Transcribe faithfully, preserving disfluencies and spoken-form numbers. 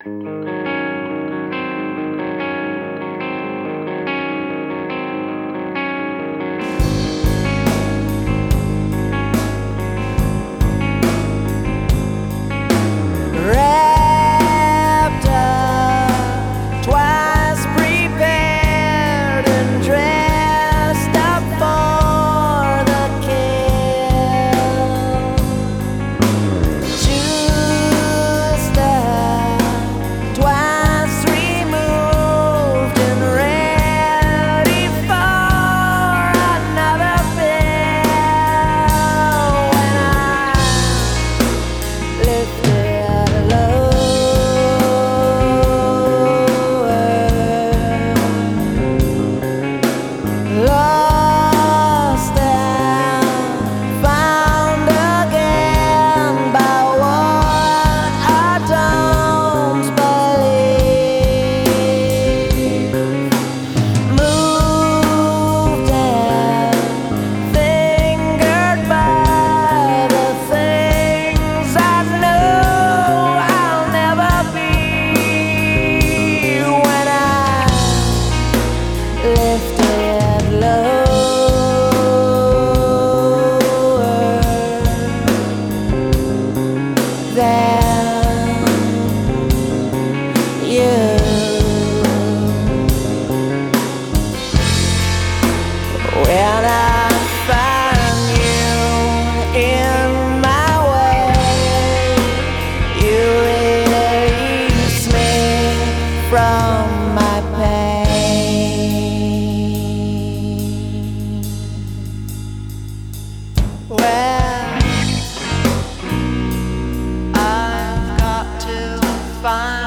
Wrapped up, twice prepared and dressed up for the kill. Just up, twice removed and ready for another pill. When I lifted lost and found again by what I don't believe. Moved and fingered by the things I know I'll never be. When I lifted lower, then you, when I find you in my way, you release me from my pain. Well, I've got to find